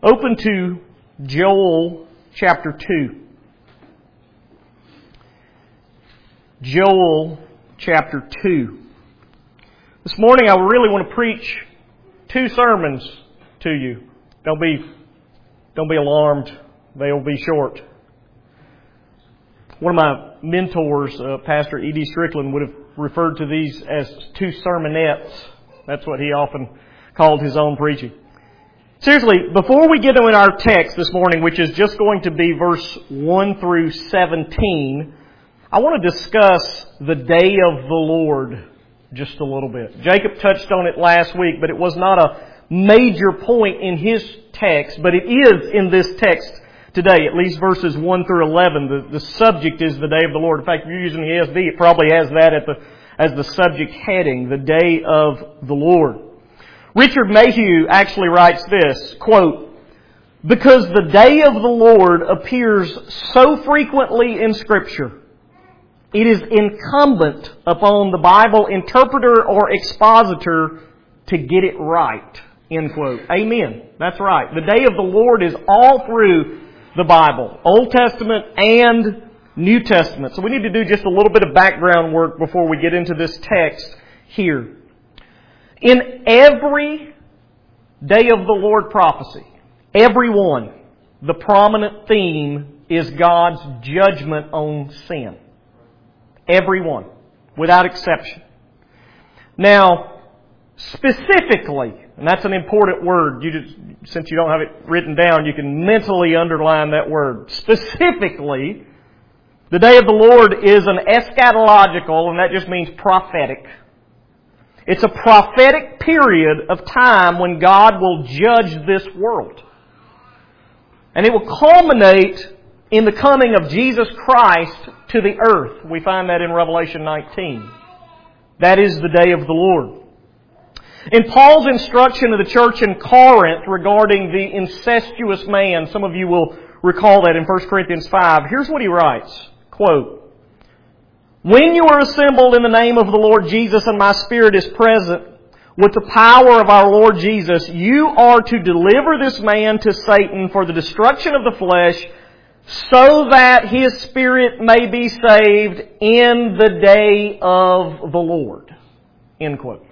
Open to Joel chapter 2. Joel chapter 2. This morning I really want to preach two sermons to you. Don't be alarmed. They'll be short. One of my mentors, Pastor E.D. Strickland, would have referred to these as two sermonettes. That's what he often called his own preaching. Seriously, before we get into our text this morning, which is just going to be verse 1 through 17, I want to discuss the day of the Lord just a little bit. Jacob touched on it last week, but it was not a major point in his text, but it is in this text today, at least verses 1 through 11. The subject is the day of the Lord. In fact, if you're using the ESV, it probably has that as the subject heading, the day of the Lord. Richard Mayhew actually writes this, quote, "Because the day of the Lord appears so frequently in Scripture, it is incumbent upon the Bible interpreter or expositor to get it right." End quote. Amen. That's right. The day of the Lord is all through the Bible, Old Testament and New Testament. So we need to do just a little bit of background work before we get into this text here. In every day of the Lord prophecy, every one, the prominent theme is God's judgment on sin. Every one, without exception. Now, specifically, and that's an important word, since you don't have it written down, you can mentally underline that word. Specifically, the day of the Lord is an eschatological, and that just means prophetic. It's a prophetic period of time when God will judge this world. And it will culminate in the coming of Jesus Christ to the earth. We find that in Revelation 19. That is the day of the Lord. In Paul's instruction to the church in Corinth regarding the incestuous man, some of you will recall that in 1 Corinthians 5, here's what he writes, quote, "When you are assembled in the name of the Lord Jesus and my spirit is present with the power of our Lord Jesus, you are to deliver this man to Satan for the destruction of the flesh, so that his spirit may be saved in the day of the Lord." End quote.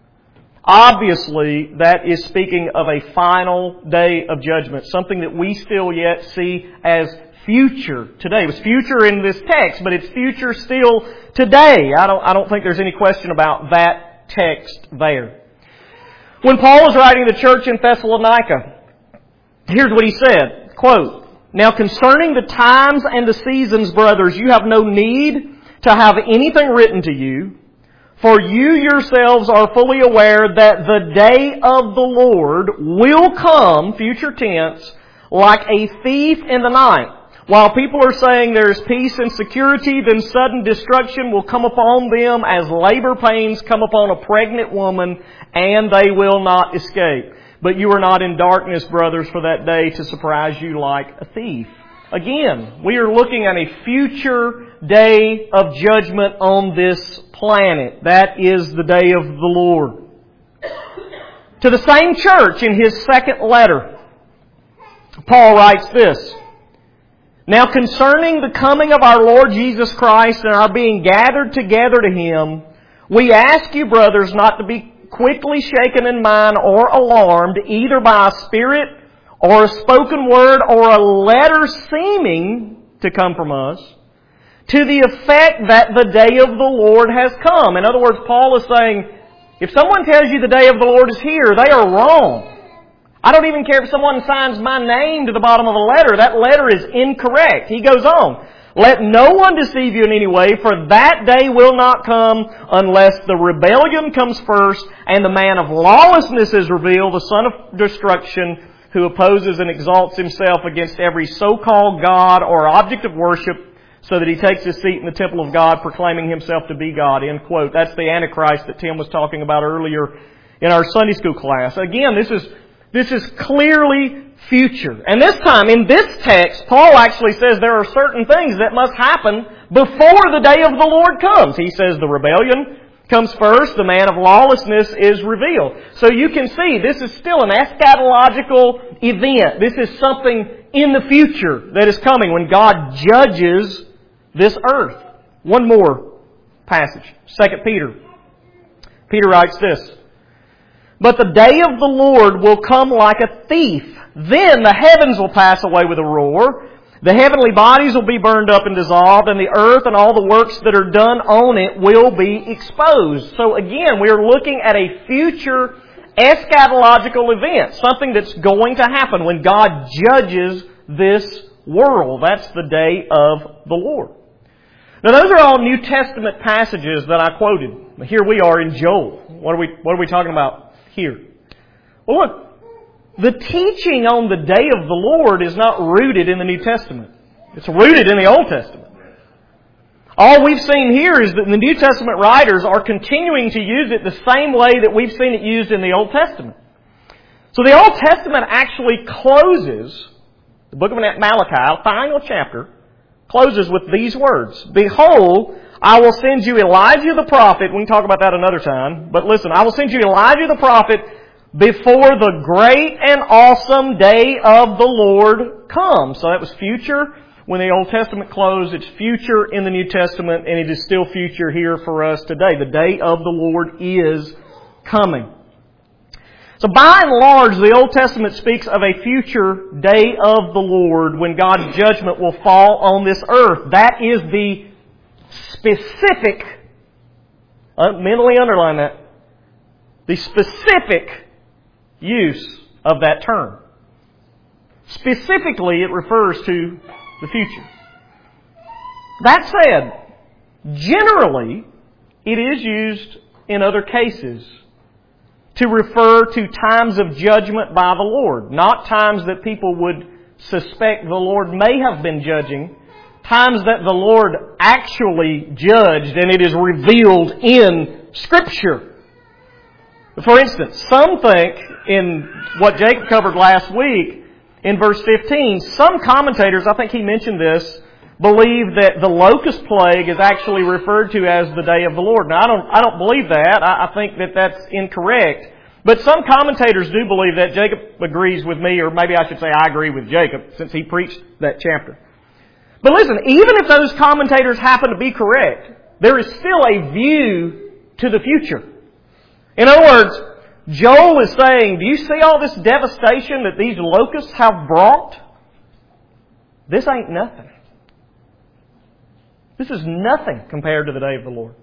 Obviously, that is speaking of a final day of judgment, something that we still yet see as future today. It was future in this text, but it's future still today. I don't think there's any question about that text there. When Paul was writing to the church in Thessalonica, here's what he said, quote, "Now concerning the times and the seasons, brothers, you have no need to have anything written to you, for you yourselves are fully aware that the day of the Lord will come," future tense, "like a thief in the night. While people are saying there is peace and security, then sudden destruction will come upon them as labor pains come upon a pregnant woman, and they will not escape. But you are not in darkness, brothers, for that day to surprise you like a thief." Again, we are looking at a future day of judgment on this planet. That is the day of the Lord. To the same church in his second letter, Paul writes this, "Now concerning the coming of our Lord Jesus Christ and our being gathered together to Him, we ask you, brothers, not to be quickly shaken in mind or alarmed, either by a spirit or a spoken word or a letter seeming to come from us, to the effect that the day of the Lord has come." In other words, Paul is saying, if someone tells you the day of the Lord is here, they are wrong. I don't even care if someone signs my name to the bottom of a letter. That letter is incorrect. He goes on, "Let no one deceive you in any way, for that day will not come unless the rebellion comes first and the man of lawlessness is revealed, the son of destruction, who opposes and exalts himself against every so-called God or object of worship, so that he takes his seat in the temple of God, proclaiming himself to be God." End quote. That's the Antichrist that Tim was talking about earlier in our Sunday school class. Again, this is clearly future. And this time, in this text, Paul actually says there are certain things that must happen before the day of the Lord comes. He says the rebellion comes first, the man of lawlessness is revealed. So you can see this is still an eschatological event. This is something in the future that is coming when God judges this earth. One more passage, 2 Peter. Peter writes this, "But the day of the Lord will come like a thief. Then the heavens will pass away with a roar. The heavenly bodies will be burned up and dissolved, and the earth and all the works that are done on it will be exposed." So again, we are looking at a future eschatological event, something that's going to happen when God judges this world. That's the day of the Lord. Now those are all New Testament passages that I quoted. Here we are in Joel. What are we talking about here? Well look, the teaching on the day of the Lord is not rooted in the New Testament. It's rooted in the Old Testament. All we've seen here is that the New Testament writers are continuing to use it the same way that we've seen it used in the Old Testament. So the Old Testament actually closes, the book of Malachi, final chapter, closes with these words. "Behold, I will send you Elijah the prophet." We can talk about that another time. But listen, "I will send you Elijah the prophet before the great and awesome day of the Lord comes." So that was future when the Old Testament closed. It's future in the New Testament, and it is still future here for us today. The day of the Lord is coming. So by and large, the Old Testament speaks of a future day of the Lord when God's judgment will fall on this earth. That is the specific, mentally underline that, the specific use of that term. Specifically, it refers to the future. That said, generally, it is used in other cases to refer to times of judgment by the Lord. Not times that people would suspect the Lord may have been judging, times that the Lord actually judged and it is revealed in Scripture. For instance, some think, in what Jacob covered last week, in verse 15, some commentators, I think he mentioned this, believe that the locust plague is actually referred to as the day of the Lord. Now, I don't believe that. I think that that's incorrect. But some commentators do believe that. Jacob agrees with me, or maybe I should say I agree with Jacob, since he preached that chapter. But listen, even if those commentators happen to be correct, there is still a view to the future. In other words, Joel is saying, do you see all this devastation that these locusts have brought? This ain't nothing. This is nothing compared to the day of the Lord.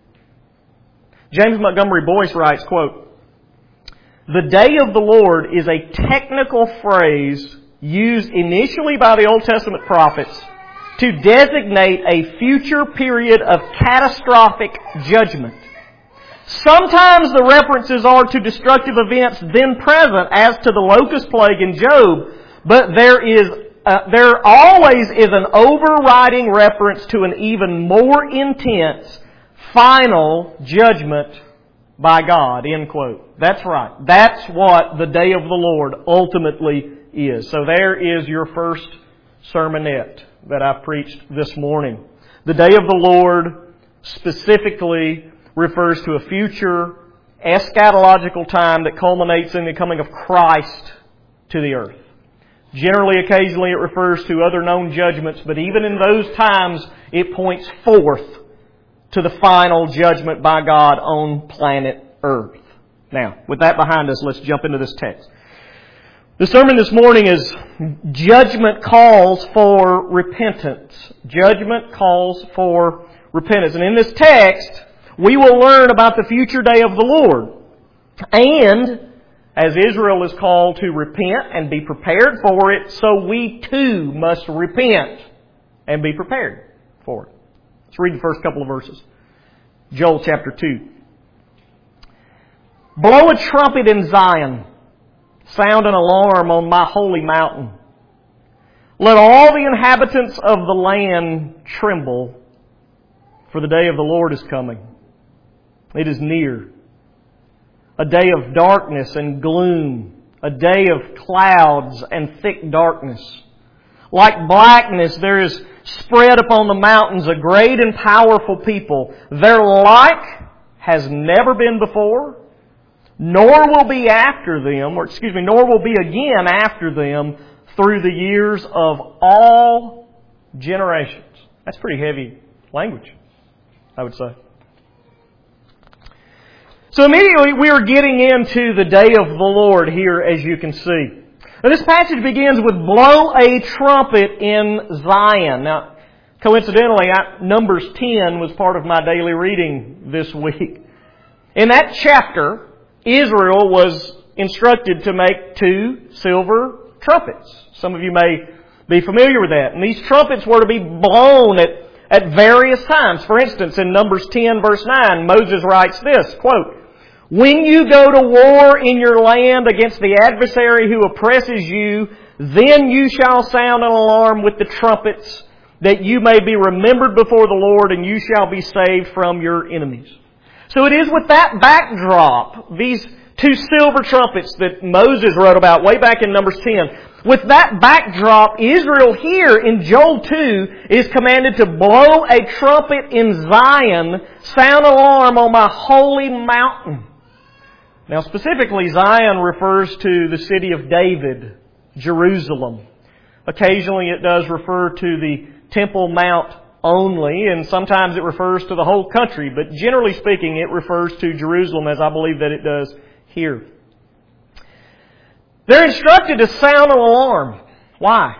James Montgomery Boyce writes, quote, "The day of the Lord is a technical phrase used initially by the Old Testament prophets to designate a future period of catastrophic judgment. Sometimes the references are to destructive events then present, as to the locust plague in Job, but there always is an overriding reference to an even more intense, final judgment by God." End quote. That's right. That's what the day of the Lord ultimately is. So there is your first sermonette that I preached this morning. The day of the Lord specifically refers to a future eschatological time that culminates in the coming of Christ to the earth. Generally, occasionally, it refers to other known judgments, but even in those times, it points forth to the final judgment by God on planet Earth. Now, with that behind us, let's jump into this text. The sermon this morning is Judgment Calls for Repentance. Judgment calls for repentance. And in this text, we will learn about the future day of the Lord. And as Israel is called to repent and be prepared for it, so we too must repent and be prepared for it. Let's read the first couple of verses. Joel chapter 2. "Blow a trumpet in Zion. Sound an alarm on my holy mountain. Let all the inhabitants of the land tremble, for the day of the Lord is coming. It is near. A day of darkness and gloom, a day of clouds and thick darkness. Like blackness there is spread upon the mountains a great and powerful people. Their like has never been before, nor will be after them, nor will be again after them through the years of all generations. That's pretty heavy language, I would say. So immediately we are getting into the day of the Lord here, as you can see. Now this passage begins with blow a trumpet in Zion. Now, coincidentally, Numbers 10 was part of my daily reading this week. In that chapter, Israel was instructed to make 2 silver trumpets. Some of you may be familiar with that. And these trumpets were to be blown at various times. For instance, in Numbers 10 verse 9, Moses writes this, quote, "When you go to war in your land against the adversary who oppresses you, then you shall sound an alarm with the trumpets, that you may be remembered before the Lord, and you shall be saved from your enemies." So it is with that backdrop, these 2 silver trumpets that Moses wrote about way back in Numbers 10, with that backdrop, Israel here in Joel 2 is commanded to blow a trumpet in Zion, sound alarm on my holy mountain. Now specifically, Zion refers to the city of David, Jerusalem. Occasionally it does refer to the Temple Mount only, and sometimes it refers to the whole country, but generally speaking it refers to Jerusalem, as I believe that it does here. They're instructed to sound an alarm. Why?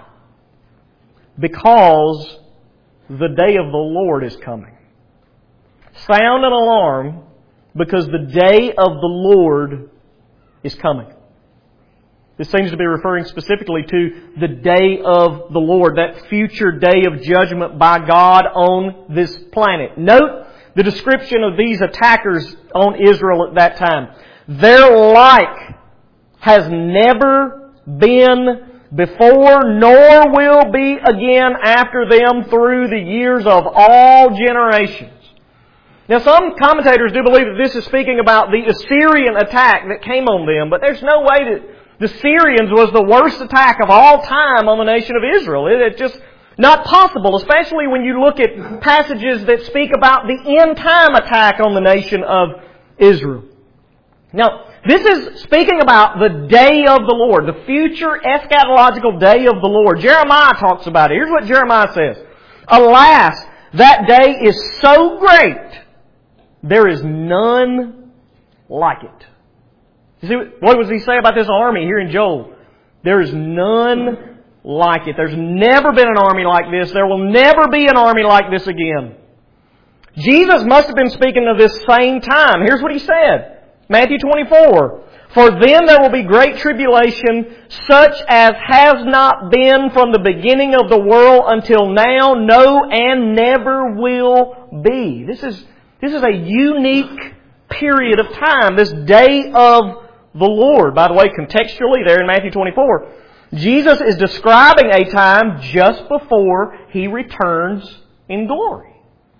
Because the day of the Lord is coming. Sound an alarm because the day of the Lord is coming. This seems to be referring specifically to the day of the Lord, that future day of judgment by God on this planet. Note the description of these attackers on Israel at that time. Their like has never been before, nor will be again after them through the years of all generations. Now some commentators do believe that this is speaking about the Assyrian attack that came on them, but there's no way that the Syrians was the worst attack of all time on the nation of Israel. It's just not possible, especially when you look at passages that speak about the end time attack on the nation of Israel. Now, this is speaking about the day of the Lord, the future eschatological day of the Lord. Jeremiah talks about it. Here's what Jeremiah says. "Alas, that day is so great, there is none like it." You see, what does he say about this army here in Joel? There is none like it. There's never been an army like this. There will never be an army like this again. Jesus must have been speaking of this same time. Here's what He said. Matthew 24. "For then there will be great tribulation, such as has not been from the beginning of the world until now, no, and never will be." This is a unique period of time, this day of the Lord. By the way, contextually there in Matthew 24, Jesus is describing a time just before He returns in glory.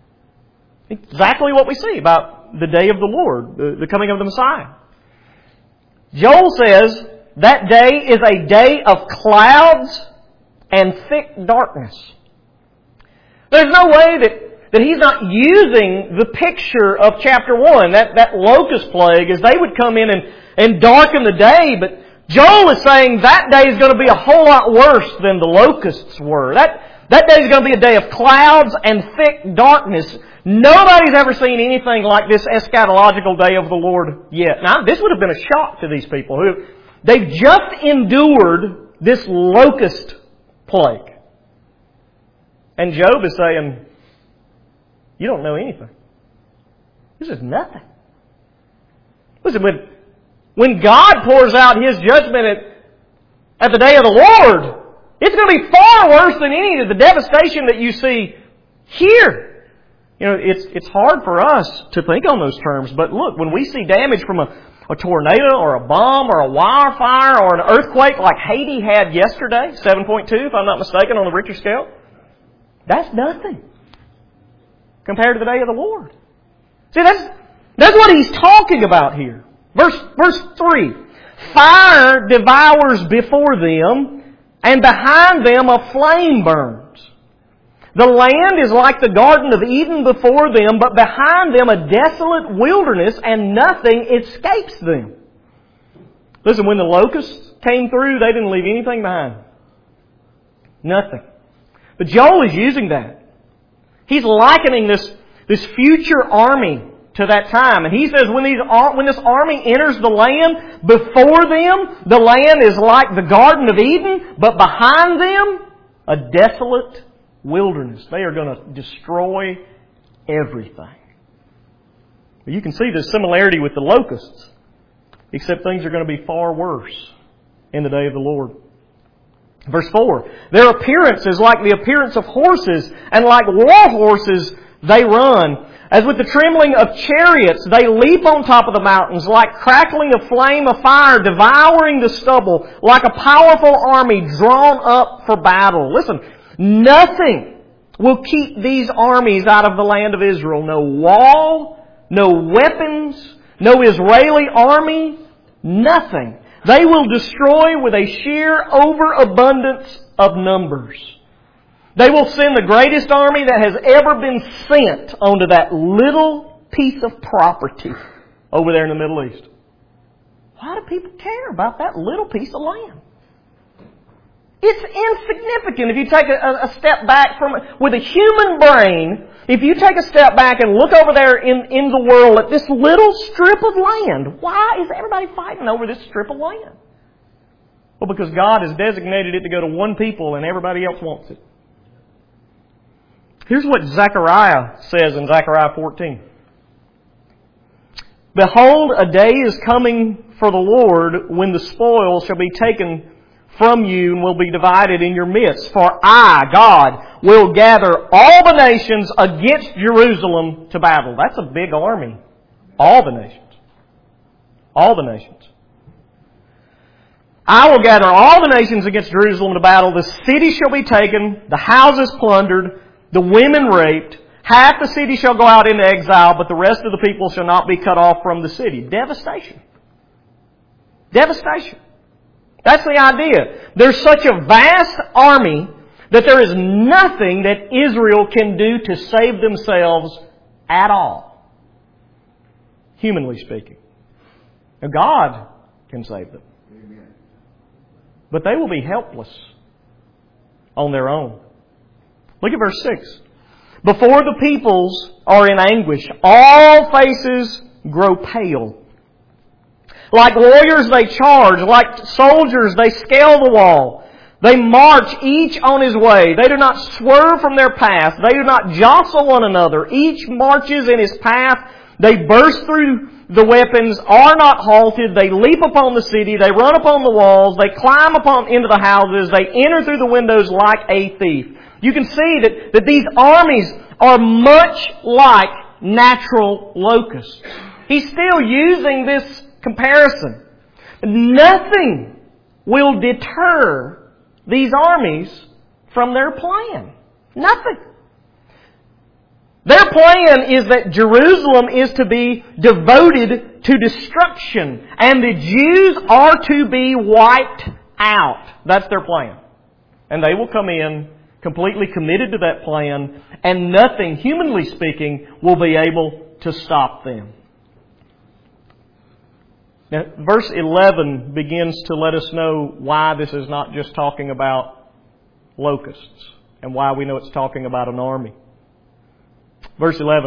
Exactly what we see about the day of the Lord, the coming of the Messiah. Joel says that day is a day of clouds and thick darkness. There's no way that he's not using the picture of chapter 1, that locust plague, as they would come in and darken the day. But Joel is saying that day is going to be a whole lot worse than the locusts were. That day is going to be a day of clouds and thick darkness. Nobody's ever seen anything like this eschatological day of the Lord yet. Now, this would have been a shock to these people they've just endured this locust plague. And Job is saying, you don't know anything. This is nothing. Listen, when God pours out His judgment at the day of the Lord, it's going to be far worse than any of the devastation that you see here. You know, it's hard for us to think on those terms, but look, when we see damage from a tornado or a bomb or a wildfire or an earthquake like Haiti had yesterday, 7.2 if I'm not mistaken on the Richter scale, that's nothing compared to the day of the Lord. See, that's what He's talking about here. Verse 3. "Fire devours before them, and behind them a flame burns. The land is like the Garden of Eden before them, but behind them a desolate wilderness, and nothing escapes them. Listen, when the locusts came through, they didn't leave anything behind. Nothing. But Joel is using that. He's likening this future army to that time. And he says when this army enters the land, before them, the land is like the Garden of Eden, but behind them, a desolate wilderness. They are going to destroy everything. You can see the similarity with the locusts, except things are going to be far worse in the day of the Lord. Verse 4, their appearance is like the appearance of horses, and like war horses they run. As with the trembling of chariots, they leap on top of the mountains, like crackling of flame of fire, devouring the stubble, like a powerful army drawn up for battle. Listen, nothing will keep these armies out of the land of Israel. No wall, no weapons, no Israeli army, nothing. They will destroy with a sheer overabundance of numbers. They will send the greatest army that has ever been sent onto that little piece of property over there in the Middle East. Why do people care about that little piece of land? It's insignificant if you take a step back from it. With a human brain, if you take a step back and look over there in the world at this little strip of land, why is everybody fighting over this strip of land? Well, because God has designated it to go to one people and everybody else wants it. Here's what Zechariah says in Zechariah 14. Behold, a day is coming for the Lord when the spoil shall be taken from you and will be divided in your midst. For I, God, will gather all the nations against Jerusalem to battle. That's a big army. All the nations. All the nations. I will gather all the nations against Jerusalem to battle. The city shall be taken, the houses plundered, the women raped. Half the city shall go out into exile, but the rest of the people shall not be cut off from the city. Devastation. Devastation. That's the idea. There's such a vast army that there is nothing that Israel can do to save themselves at all. Humanly speaking. Now God can save them. Amen. But they will be helpless on their own. Look at verse 6. Before the peoples are in anguish, all faces grow pale. Like warriors they charge, like soldiers they scale the wall. They march each on his way. They do not swerve from their path. They do not jostle one another. Each marches in his path. They burst through the weapons, are not halted. They leap upon the city. They run upon the walls. They climb into the houses. They enter through the windows like a thief. You can see that these armies are much like natural locusts. He's still using this comparison. Nothing will deter these armies from their plan. Nothing. Their plan is that Jerusalem is to be devoted to destruction, and the Jews are to be wiped out. That's their plan. And they will come in completely committed to that plan, and nothing, humanly speaking, will be able to stop them. Now, verse 11 begins to let us know why this is not just talking about locusts, and why we know it's talking about an army. Verse 10.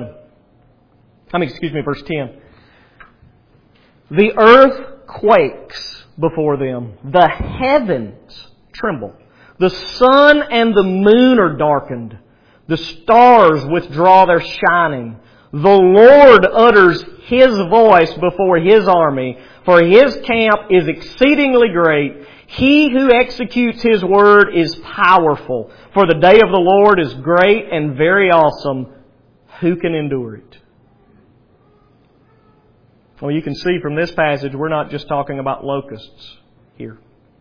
The earth quakes before them. The heavens tremble. The sun and the moon are darkened. The stars withdraw their shining. The Lord utters His voice before His army, for His camp is exceedingly great. He who executes His word is powerful. For the day of the Lord is great and very awesome. Who can endure it? Well, you can see from this passage, we're not just talking about locusts here.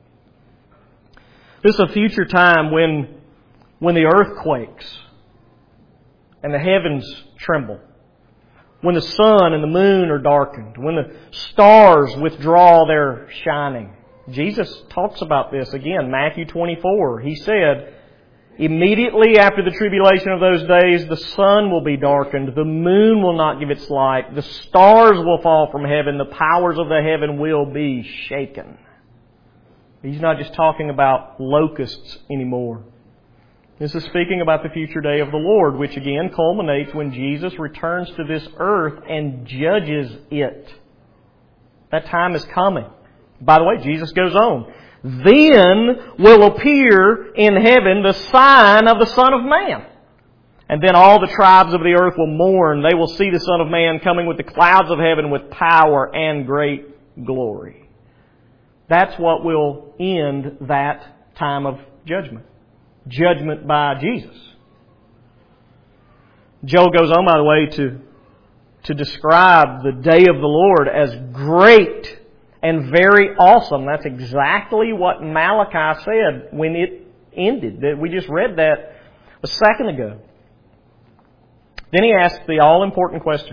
This is a future time when the earth quakes and the heavens tremble. When the sun and the moon are darkened. When the stars withdraw their shining. Jesus talks about this again, Matthew 24. He said, Immediately after the tribulation of those days, the sun will be darkened, the moon will not give its light, the stars will fall from heaven, the powers of the heaven will be shaken. He's not just talking about locusts anymore. This is speaking about the future day of the Lord, which again culminates when Jesus returns to this earth and judges it. That time is coming. By the way, Jesus goes on. Then will appear in heaven the sign of the Son of Man. And then all the tribes of the earth will mourn. They will see the Son of Man coming with the clouds of heaven with power and great glory. That's what will end that time of judgment. Judgment by Jesus. Joel goes on, by the way, to describe the day of the Lord as great and very awesome. That's exactly what Malachi said when it ended. We just read that a second ago. Then he asked the all-important question.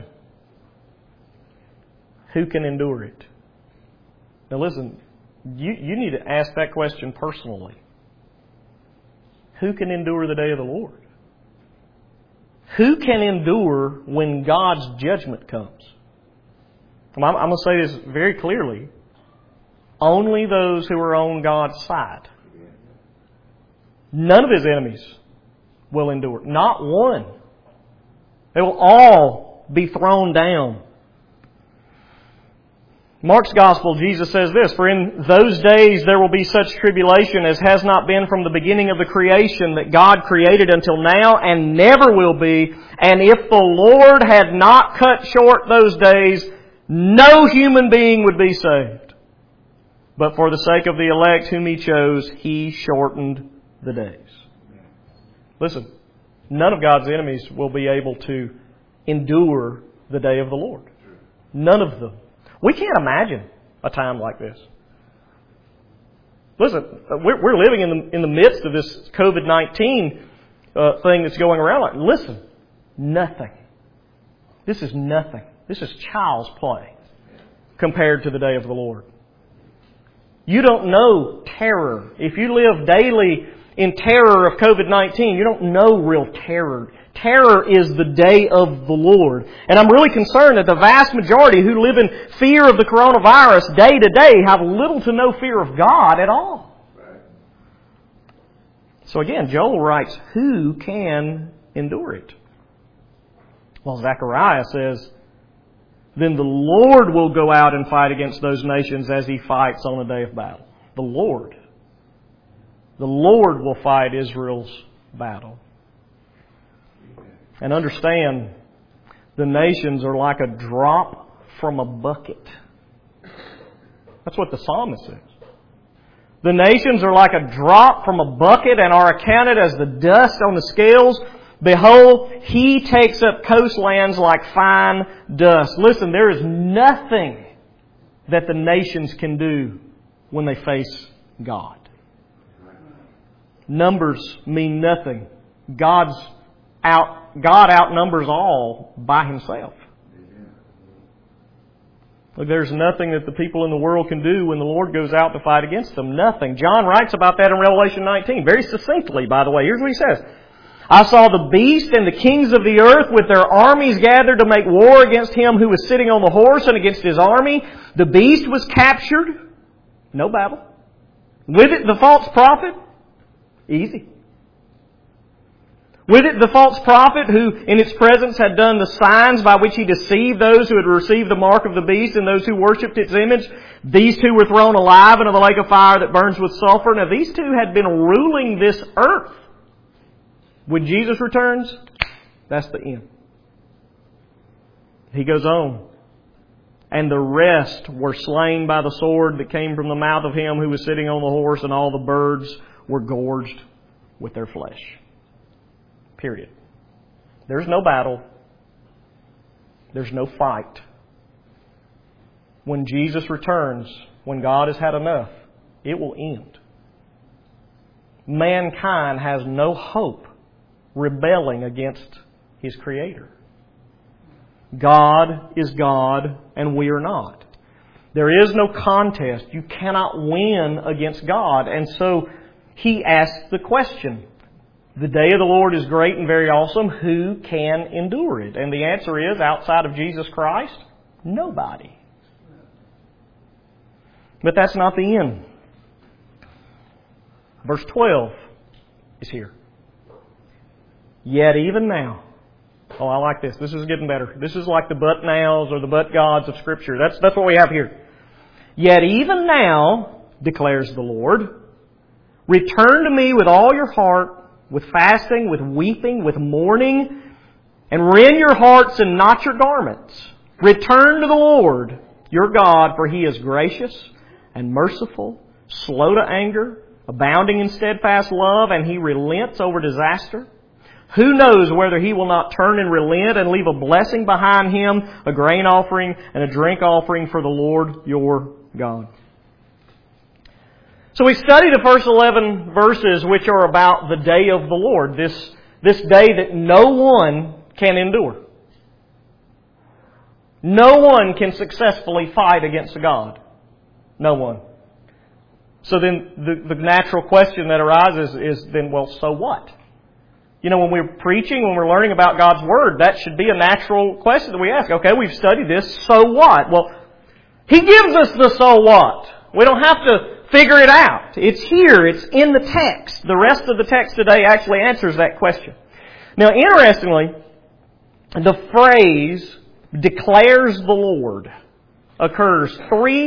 Who can endure it? Now listen, you need to ask that question personally. Who can endure the day of the Lord? Who can endure when God's judgment comes? I'm going to say this very clearly. Only those who are on God's side. None of His enemies will endure. Not one. They will all be thrown down. Mark's Gospel, Jesus says this, "For in those days there will be such tribulation as has not been from the beginning of the creation that God created until now and never will be. And if the Lord had not cut short those days, no human being would be saved. But for the sake of the elect whom He chose, He shortened the days." Listen, none of God's enemies will be able to endure the day of the Lord. None of them. We can't imagine a time like this. Listen, we're living in the midst of this COVID-19 thing that's going around. Listen, nothing. This is nothing. This is child's play compared to the day of the Lord. You don't know terror. If you live daily in terror of COVID-19, you don't know real terror. Terror is the day of the Lord. And I'm really concerned that the vast majority who live in fear of the coronavirus day to day have little to no fear of God at all. So again, Joel writes, who can endure it? Well, Zechariah says, then the Lord will go out and fight against those nations as He fights on the day of battle. The Lord. The Lord will fight Israel's battle. And understand, the nations are like a drop from a bucket. That's what the psalmist says. The nations are like a drop from a bucket and are accounted as the dust on the scales. Behold, He takes up coastlands like fine dust. Listen, there is nothing that the nations can do when they face God. Numbers mean nothing. God outnumbers all by Himself. Look, there's nothing that the people in the world can do when the Lord goes out to fight against them. Nothing. John writes about that in Revelation 19, very succinctly, by the way. Here's what he says. I saw the beast and the kings of the earth with their armies gathered to make war against Him who was sitting on the horse and against His army. The beast was captured. No battle. With it, the false prophet. Easy. With it, the false prophet who in its presence had done the signs by which he deceived those who had received the mark of the beast and those who worshipped its image. These two were thrown alive into the lake of fire that burns with sulfur. Now these two had been ruling this earth. When Jesus returns, that's the end. He goes on. And the rest were slain by the sword that came from the mouth of him who was sitting on the horse, and all the birds were gorged with their flesh. Period. There's no battle. There's no fight. When Jesus returns, when God has had enough, it will end. Mankind has no hope rebelling against His Creator. God is God and we are not. There is no contest. You cannot win against God. And so He asks the question, The day of the Lord is great and very awesome. Who can endure it? And the answer is, outside of Jesus Christ, nobody. But that's not the end. Verse 12 is here. Yet even now. Oh, I like this. This is getting better. This is like the but nows or the but gods of Scripture. That's what we have here. Yet even now, declares the Lord, return to me with all your heart, with fasting, with weeping, with mourning, and rend your hearts and not your garments. Return to the Lord your God, for He is gracious and merciful, slow to anger, abounding in steadfast love, and He relents over disaster. Who knows whether He will not turn and relent and leave a blessing behind Him, a grain offering and a drink offering for the Lord your God. So we studied the first 11 verses which are about the day of the Lord, this day that no one can endure. No one can successfully fight against God. No one. So then the natural question that arises is then, well, so what? You know, when we're preaching, when we're learning about God's Word, that should be a natural question that we ask. Okay, we've studied this, so what? Well, He gives us the so what. We don't have to figure it out. It's here. It's in the text. The rest of the text today actually answers that question. Now, interestingly, the phrase, declares the Lord, occurs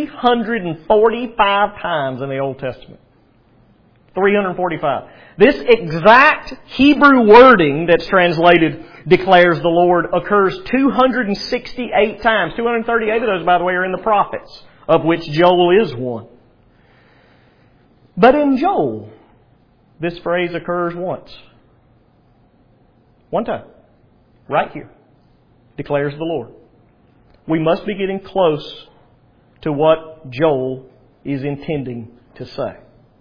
345 times in the Old Testament. 345. This exact Hebrew wording that's translated, declares the Lord, occurs 268 times. 238 of those, by the way, are in the prophets, of which Joel is one. But in Joel, this phrase occurs once. One time. Right here. Declares the Lord. We must be getting close to what Joel is intending to say.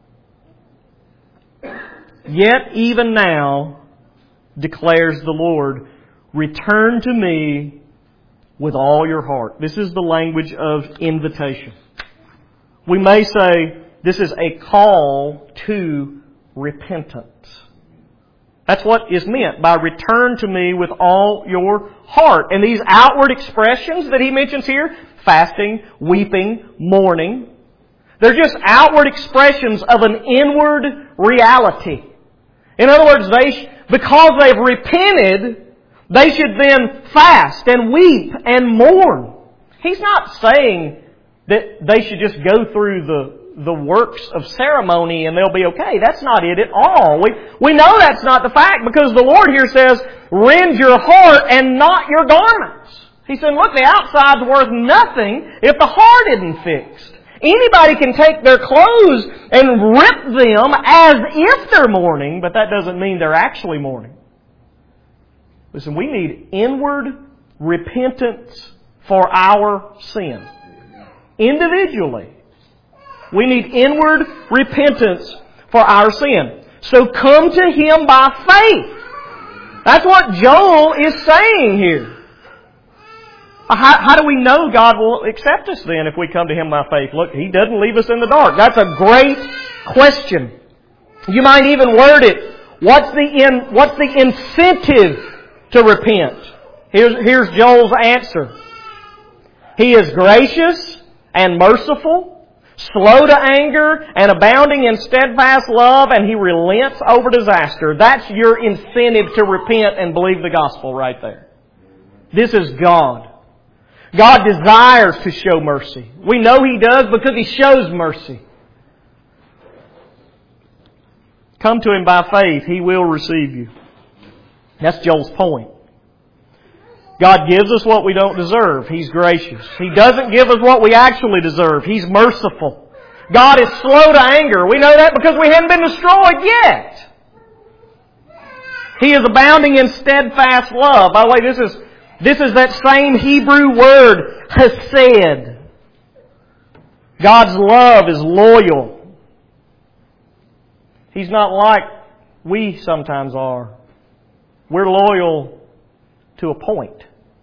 Yet even now, declares the Lord, return to me with all your heart. This is the language of invitation. We may say this is a call to repentance. That's what is meant by return to me with all your heart. And these outward expressions that he mentions here, fasting, weeping, mourning, they're just outward expressions of an inward reality. In other words, because they've repented, they should then fast and weep and mourn. He's not saying that they should just go through the works of ceremony and they'll be okay. That's not it at all. We know that's not the fact because the Lord here says, rend your heart and not your garments. He said, look, the outside's worth nothing if the heart isn't fixed. Anybody can take their clothes and rip them as if they're mourning, but that doesn't mean they're actually mourning. Listen, we need inward repentance for our sin. Individually. We need inward repentance for our sin. So come to Him by faith. That's what Joel is saying here. How do we know God will accept us then if we come to Him by faith? Look, He doesn't leave us in the dark. That's a great question. You might even word it, what's the incentive to repent? Here's Joel's answer. He is gracious and merciful, slow to anger, and abounding in steadfast love, and He relents over disaster. That's your incentive to repent and believe the gospel right there. This is God. God desires to show mercy. We know He does because He shows mercy. Come to Him by faith. He will receive you. That's Joel's point. God gives us what we don't deserve. He's gracious. He doesn't give us what we actually deserve. He's merciful. God is slow to anger. We know that because we haven't been destroyed yet. He is abounding in steadfast love. By the way, this is that same Hebrew word, hesed. God's love is loyal. He's not like we sometimes are. We're loyal to a point.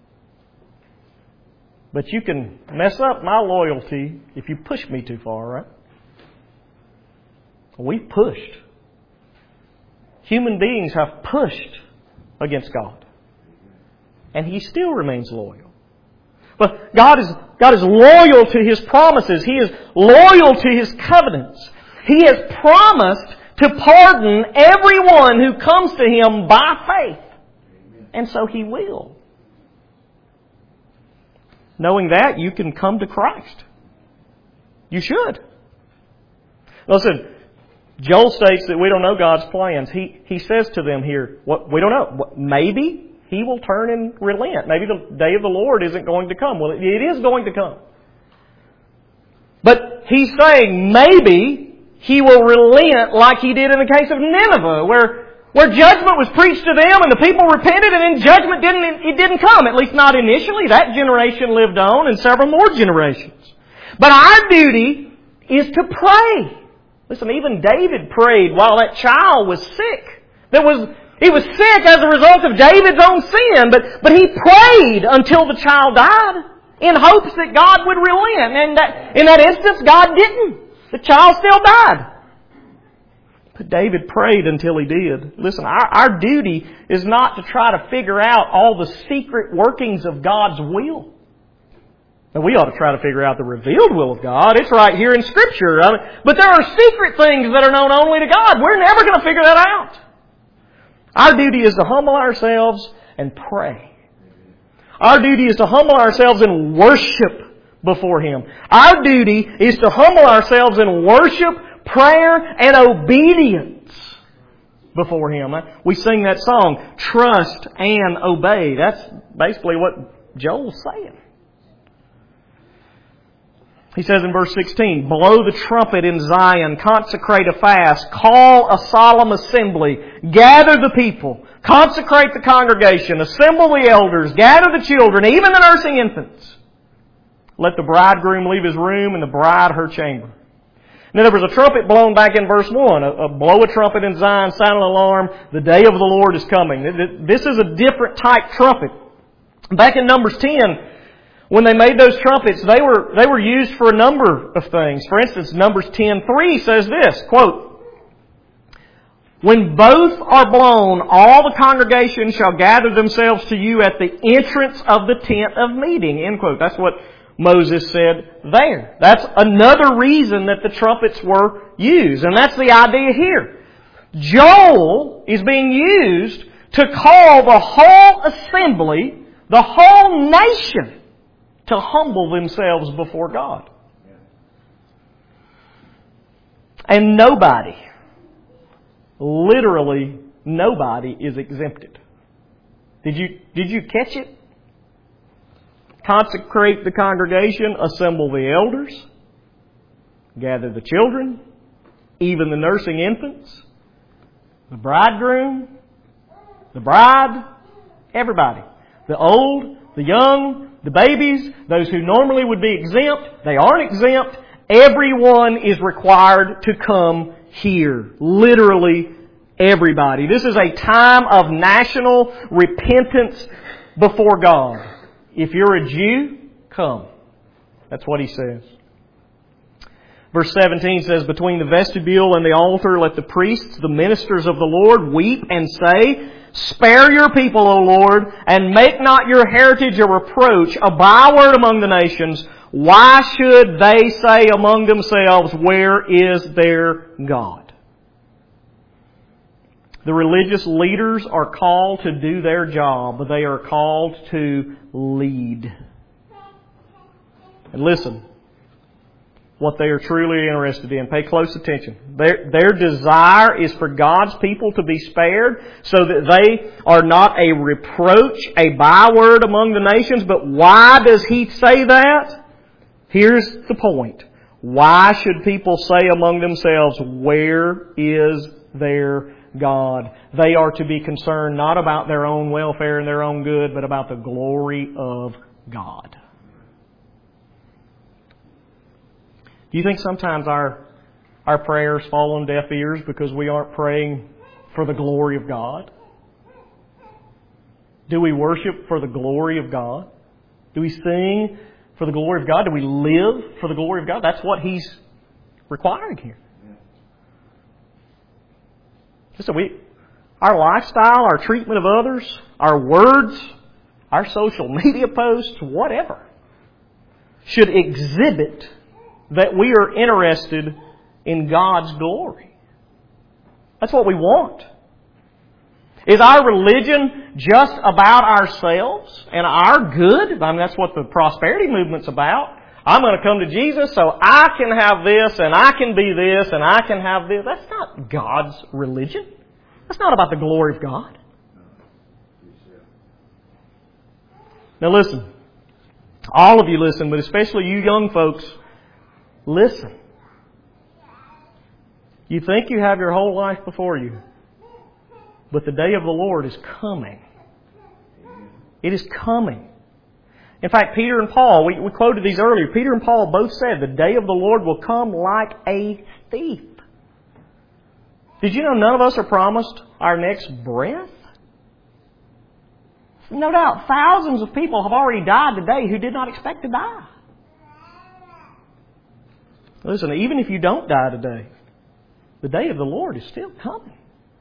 But you can mess up my loyalty if you push me too far, right? We pushed. human beings have pushed against God. And He still remains loyal. But God is loyal to His promises. He is loyal to His covenants. He has promised to pardon everyone who comes to Him by faith. And so He will. Knowing that, you can come to Christ. You should. Listen, Joel states that we don't know God's plans. He says to them here, what we don't know. Maybe He will turn and relent. Maybe the day of the Lord isn't going to come. Well, it is going to come. But He's saying maybe He will relent like He did in the case of Nineveh, where judgment was preached to them and the people repented, and then judgment didn't come. At least not initially. That generation lived on, and several more generations. But our duty is to pray. Listen, even David prayed while that child was sick. He was sick as a result of David's own sin, but he prayed until the child died in hopes that God would relent. And in that instance, God didn't. The child still died. But David prayed until he did. Listen, our duty is not to try to figure out all the secret workings of God's will. And we ought to try to figure out the revealed will of God. It's right here in Scripture. But there are secret things that are known only to God. We're never going to figure that out. Our duty is to humble ourselves and pray. Our duty is to humble ourselves and worship before Him. Our duty is to humble ourselves in worship, prayer, and obedience before Him. We sing that song, Trust and Obey. That's basically what Joel's saying. He says in verse 16, blow the trumpet in Zion, consecrate a fast, call a solemn assembly, gather the people, consecrate the congregation, assemble the elders, gather the children, even the nursing infants. Let the bridegroom leave his room and the bride her chamber. Now there was a trumpet blown back in verse 1. Blow a trumpet in Zion, sound an alarm, the day of the Lord is coming. This is a different type trumpet. Back in Numbers 10, when they made those trumpets, they were used for a number of things. For instance, Numbers 10:3 says this, quote, when both are blown, all the congregation shall gather themselves to you at the entrance of the tent of meeting, end quote. That's what Moses said there. That's another reason that the trumpets were used. And that's the idea here. Joel is being used to call the whole assembly, the whole nation, to humble themselves before God. And nobody, literally nobody, is exempted. Did you catch it? Consecrate the congregation, assemble the elders, gather the children, even the nursing infants, the bridegroom, the bride, everybody. The old, the young, the babies, those who normally would be exempt, they aren't exempt. Everyone is required to come here. Literally everybody. This is a time of national repentance before God. If you're a Jew, come. That's what he says. Verse 17 says, between the vestibule and the altar, let the priests, the ministers of the Lord, weep and say, spare your people, O Lord, and make not your heritage a reproach, a byword among the nations. Why should they say among themselves, where is their God? The religious leaders are called to do their job. They are called to lead. And listen, what they are truly interested in. Pay close attention. Their desire is for God's people to be spared so that they are not a reproach, a byword among the nations. But why does He say that? Here's the point. Why should people say among themselves, where is their God? They are to be concerned not about their own welfare and their own good, but about the glory of God. Do you think sometimes our prayers fall on deaf ears because we aren't praying for the glory of God? Do we worship for the glory of God? Do we sing for the glory of God? Do we live for the glory of God? That's what He's requiring here. Listen, our lifestyle, our treatment of others, our words, our social media posts, whatever, should exhibit that we are interested in God's glory. That's what we want. Is our religion just about ourselves and our good? I mean, that's what the prosperity movement's about. I'm going to come to Jesus so I can have this and I can be this and I can have this. That's not God's religion. That's not about the glory of God. Now listen. All of you listen, but especially you young folks, listen. You think you have your whole life before you, but the day of the Lord is coming. It is coming. In fact, Peter and Paul, we quoted these earlier. Peter and Paul both said the day of the Lord will come like a thief. Did you know none of us are promised our next breath? No doubt thousands of people have already died today who did not expect to die. Listen, even if you don't die today, the day of the Lord is still coming.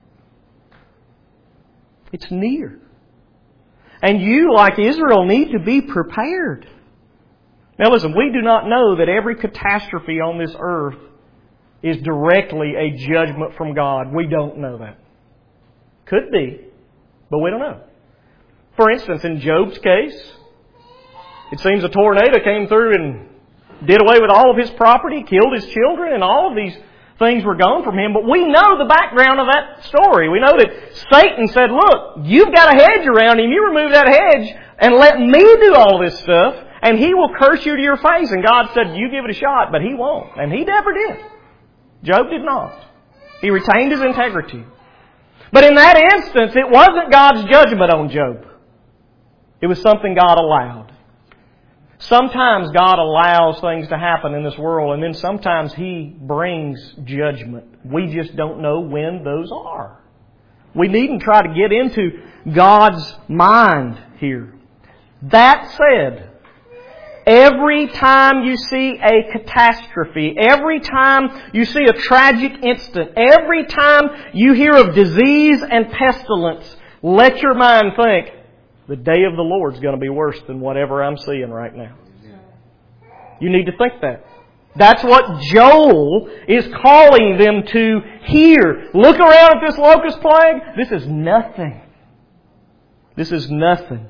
It's near. And you, like Israel, need to be prepared. Now listen, we do not know that every catastrophe on this earth is directly a judgment from God. We don't know that. Could be, but we don't know. For instance, in Job's case, it seems a tornado came through and did away with all of his property, killed his children, and all of these things were gone from him. But we know the background of that story. We know that Satan said, look, you've got a hedge around him. You remove that hedge and let me do all this stuff, and he will curse you to your face. And God said, you give it a shot, but he won't. And he never did. Job did not. He retained his integrity. But in that instance, it wasn't God's judgment on Job. It was something God allowed. Sometimes God allows things to happen in this world, and then sometimes He brings judgment. We just don't know when those are. We needn't try to get into God's mind here. That said, every time you see a catastrophe, every time you see a tragic incident, every time you hear of disease and pestilence, let your mind think, the day of the Lord's going to be worse than whatever I'm seeing right now. You need to think that. That's what Joel is calling them to hear. Look around at this locust plague. This is nothing. This is nothing.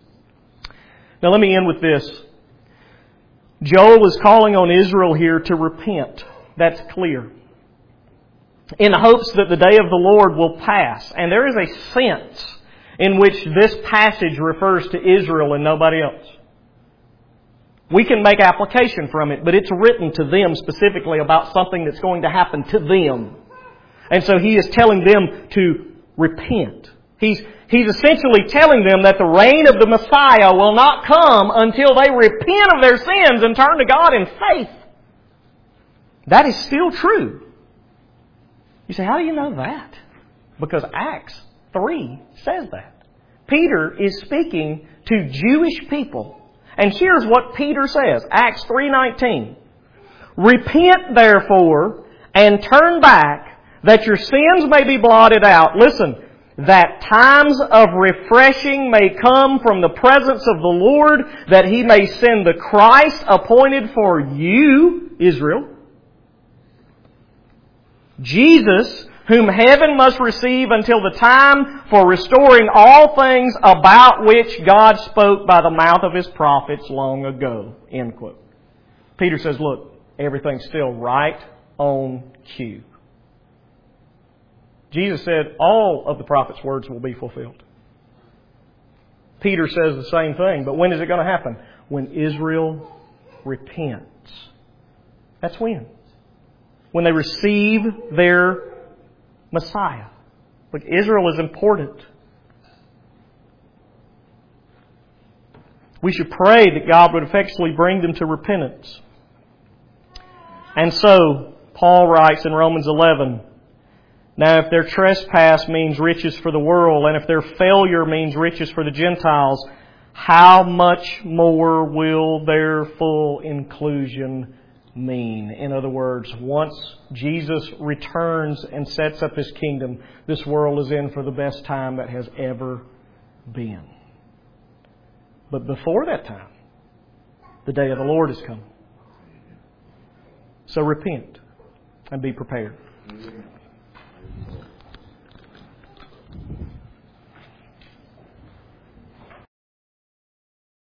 Now let me end with this. Joel is calling on Israel here to repent. That's clear. In hopes that the day of the Lord will pass. And there is a sense in which this passage refers to Israel and nobody else. We can make application from it, but it's written to them specifically about something that's going to happen to them. And so he is telling them to repent. He's essentially telling them that the reign of the Messiah will not come until they repent of their sins and turn to God in faith. That is still true. You say, how do you know that? Because Acts 3 says that. Peter is speaking to Jewish people. And here's what Peter says. Acts 3:19. Repent therefore and turn back that your sins may be blotted out. Listen. That times of refreshing may come from the presence of the Lord, that He may send the Christ appointed for you, Israel. Jesus, whom heaven must receive until the time for restoring all things about which God spoke by the mouth of His prophets long ago. End quote. Peter says, look, everything's still right on cue. Jesus said all of the prophet's words will be fulfilled. Peter says the same thing, but when is it going to happen? When Israel repents. That's when. When they receive their Messiah. Look, Israel is important. We should pray that God would effectually bring them to repentance. And so, Paul writes in Romans 11, now if their trespass means riches for the world, and if their failure means riches for the Gentiles, how much more will their full inclusion mean. In other words, once Jesus returns and sets up His kingdom, this world is in for the best time that has ever been. But before that time, the day of the Lord is coming. So repent and be prepared.